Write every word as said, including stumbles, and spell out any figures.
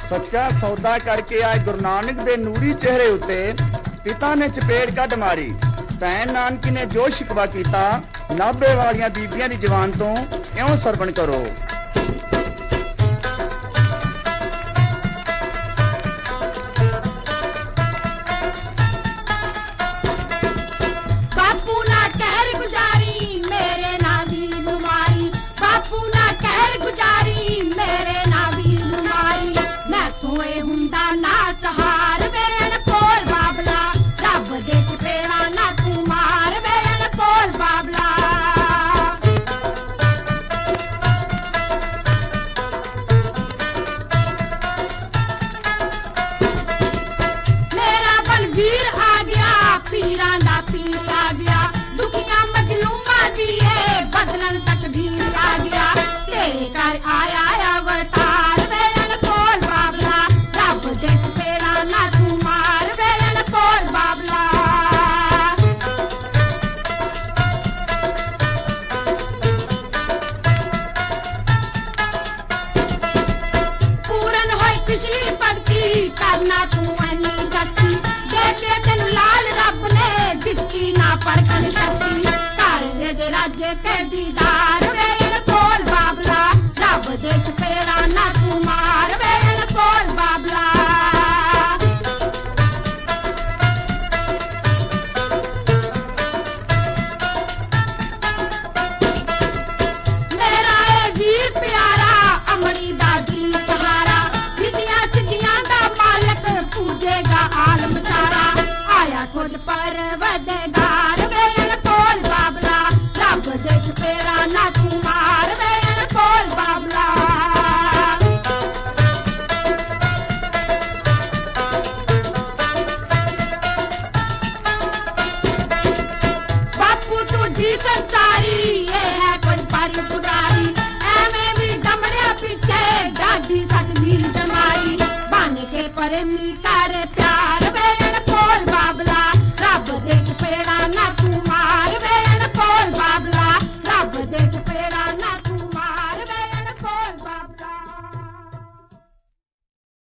सच्चा सौदा करके आए गुरु नानक दे नूरी चेहरे उत्ते पिता ने चपेड़ कढ मारी। भैन नानकी ने जो शिकवा कीता, नाभे वालियां बीबियां दी जवान तो इउं सरवण करो। के दीदार वेन कोल बाबला, रब दे चपेड़ा ना तू मार वेन कोल बाबला। मेरा ए वीर प्यारा अमरी दा दिल सहारा, विधियां सिद्धियां दा मालक पूजेगा आलम सारा। आया खुद परवरदिगार वेन कोल बाबला, रब दे चपेड़ा ना तू मार वेन कोल बाबला। बापू तू जी संसारी, ये है कोई पर पुजारी, एवें भी दमड़िया पीछे दादी सतवीर जमाई। बन के प्रेमी तारे प्यार